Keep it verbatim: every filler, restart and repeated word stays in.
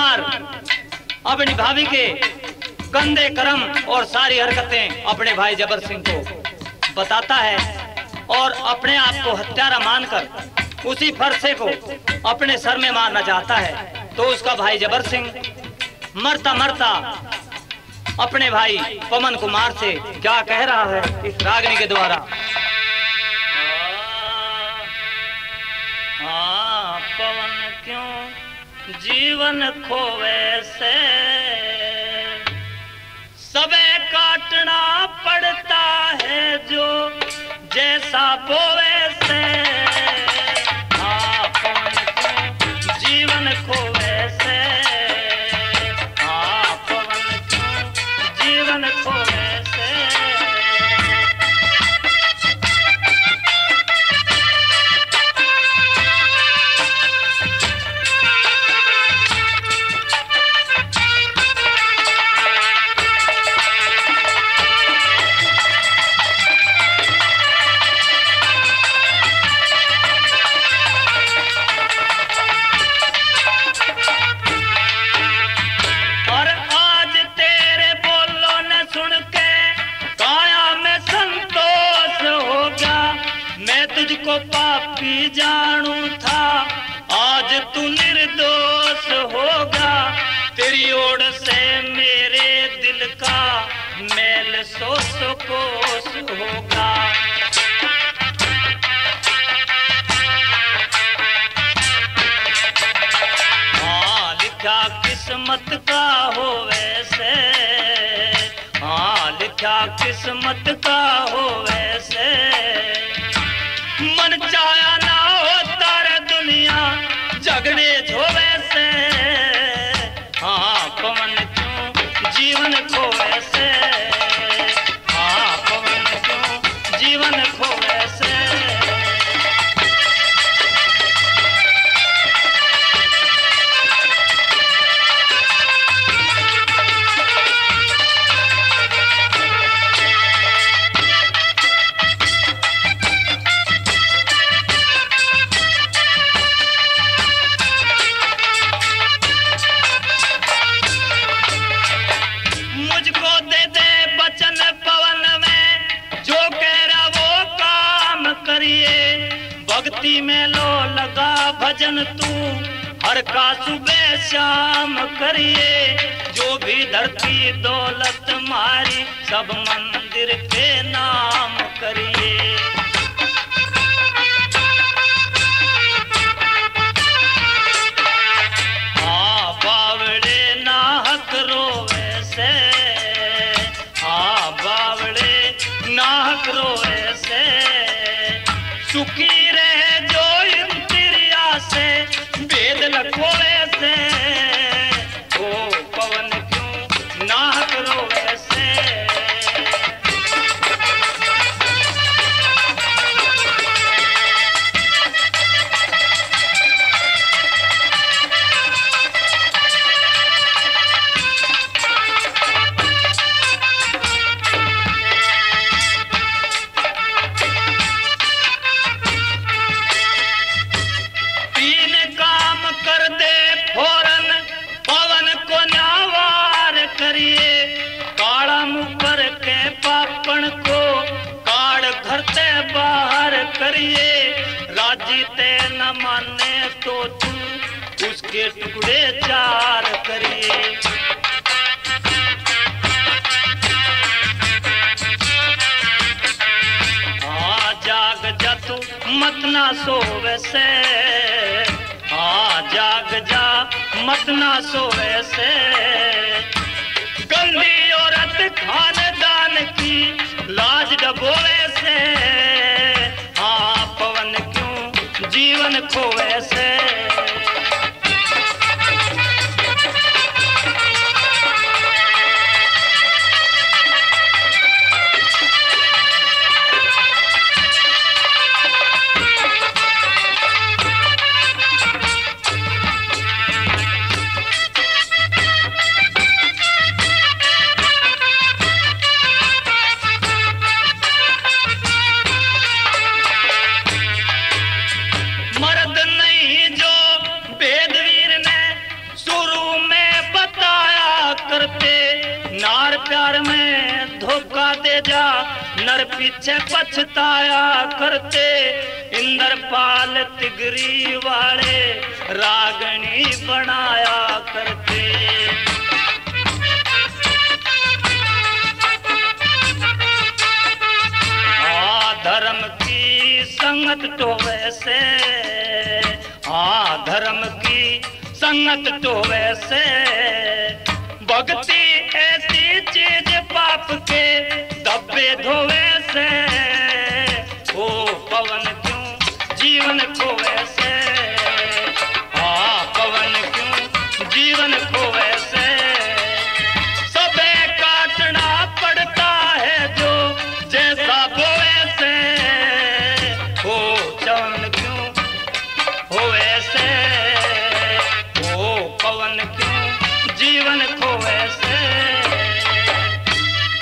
कुमार अपनी भाभी के गंदे कर्म और सारी हरकतें अपने भाई जबर सिंह को बताता है और अपने आप को हत्यारा मानकर उसी फरसे को अपने सर में मारना चाहता है। तो उसका भाई जबर सिंह मरता मरता अपने भाई पवन कुमार से क्या कह रहा है इस रागनी के द्वारा। हाँ पवन क्यों जीवन खोवे से सबे काटना पड़ता है जो जैसा बोवे से। हाँ पवन क्यों जीवन खोवे से, हाँ पवन क्यों जीवन खोवे से। तुझको पापी जानू था आज तू निर्दोष होगा, तेरी ओर से मेरे दिल का मैल सौ सौ कोस होगा। हाँ लिखा किस्मत का हो वैसे, हाँ लिखा किस्मत का हो वैसे। मन चाया ना होता रे दुनिया झगड़े झोवे से। हाँ पवन क्यों जीवन खोवे से, हाँ पवन क्यों जीवन खोवे से। भक्ति में लो लगा भजन तू हर का सुबह शाम करिए। जो भी धरती दौलत मारी सब मंदिर के नाम करिए। हाँ बावड़े नाहक रोवे से, हाँ बावड़े नाहक रोवे से। सुखी रहे जो इंद्रिया से वेद लखोवे से। ओ पवन क्यों नाहक रोवे से। काड़ा मुकर के पापन को काड़ घर से बाहर करिए। राजी ते न माने तो तू उसके टुकड़े चार करिए। हाँ जाग जा तू मत ना सोवे से, हाँ जाग जा मत ना सोवे से। गंदी औरत खानदान की लाज डबोवे से। हाँ पवन क्यों जीवन खोवे से। मर्द नहीं प्यार में धोखा दे जा, नर पीछे पछताया करते। इंद्रपाल तिगरी वाले रागनी बनाया करते। हाँ धर्म की संगत तो वैसे, हाँ धर्म की संगत तो वैसे, भक्ति ऐसी चीज पाप के धब्बे धोवे से। ओ पवन क्यों जीवन को वैसे, हाँ पवन क्यों जीवन को वैसे, सबे काटना पड़ता है जो जैसा बोए से। ओ चवन क्यों हो वैसे,